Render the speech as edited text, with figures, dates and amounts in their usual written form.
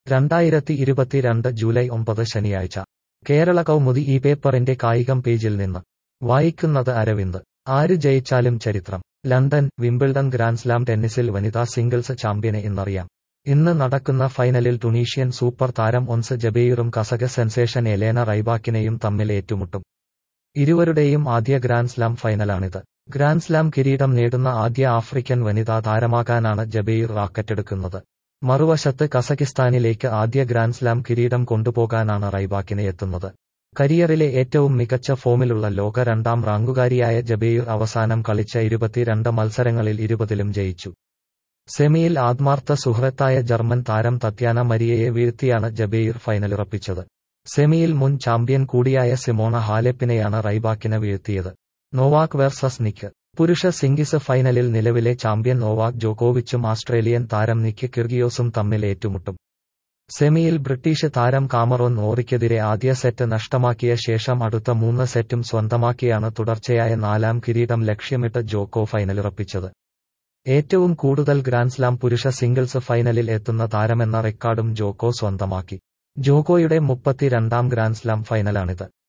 2022 July 9 ശനിയാഴ്ച കേരള കൗമുദി ഈ പേപ്പറിന്റെ കായികം പേജിൽ നിന്ന് വായിക്കുന്നത് അരവിന്ദ്. ആര് ജയിച്ചാലും ചരിത്രം. ലണ്ടൻ വിംബിൾഡൺ ഗ്രാൻഡ്സ്ലാം ടെന്നീസിൽ വനിതാ സിംഗിൾസ് ചാമ്പ്യനെ ഇന്നറിയാം. ഇന്ന് നടക്കുന്ന ഫൈനലിൽ ടുണീഷ്യൻ സൂപ്പർ താരം ഒൻസ് ജബെയിറും കസഖ് സെൻസേഷൻ എലേന റൈബാക്കിനയും തമ്മിൽ ഏറ്റുമുട്ടും. ഇരുവരുടെയും ആദ്യ ഗ്രാൻഡ്സ്ലാം ഫൈനലാണിത്. ഗ്രാൻഡ്സ്ലാം കിരീടം നേടുന്ന ആദ്യ ആഫ്രിക്കൻ വനിതാ താരമാകാനാണ് ജബെയിർ റാക്കറ്റെടുക്കുന്നത്. മറുവശത്ത് കസക്കിസ്ഥാനിലേക്ക് ആദ്യ ഗ്രാൻഡ്സ്ലാം കിരീടം കൊണ്ടുപോകാനാണ് റൈബാക്കിനെ എത്തുന്നത്. കരിയറിലെ ഏറ്റവും മികച്ച ഫോമിലുള്ള ലോക രണ്ടാം റാങ്കുകാരിയായ ജബെയിർ അവസാനം കളിച്ച 22 മത്സരങ്ങളിൽ 20ലും ജയിച്ചു. സെമിയിൽ ആത്മാർത്ഥ സുഹൃത്തായ ജർമ്മൻ താരം തത്യാന മരിയയെ വീഴ്ത്തിയാണ് ജബെയിർ ഫൈനലുറപ്പിച്ചത്. സെമിയിൽ മുൻ ചാമ്പ്യൻ കൂടിയായ സിമോണ ഹാലെപ്പിനെയാണ് റൈബാക്കിന് വീഴ്ത്തിയത്. Novak versus Nick. പുരുഷ സിംഗിൾസ് ഫൈനലിൽ നിലവിലെ ചാമ്പ്യൻ നോവാക് ജോക്കോവിച്ചും ആസ്ട്രേലിയൻ താരം നിക്ക് കിർഗിയോസും തമ്മിൽ ഏറ്റുമുട്ടും. സെമിയിൽ ബ്രിട്ടീഷ് താരം കാമറോൺ നോറിക്കെതിരെ ആദ്യ സെറ്റ് നഷ്ടമാക്കിയ ശേഷം അടുത്ത 3 സെറ്റും സ്വന്തമാക്കിയാണ് തുടർച്ചയായ 4ാം കിരീടം ലക്ഷ്യമിട്ട് ജോക്കോ ഫൈനലുറപ്പിച്ചത്. ഏറ്റവും കൂടുതൽ ഗ്രാൻഡ്സ്ലാം പുരുഷ സിംഗിൾസ് ഫൈനലിൽ എത്തുന്ന താരമെന്ന റെക്കോർഡും ജോക്കോ സ്വന്തമാക്കി. ജോക്കോയുടെ 32ാം ഗ്രാൻഡ്സ്ലാം ഫൈനലാണിത്.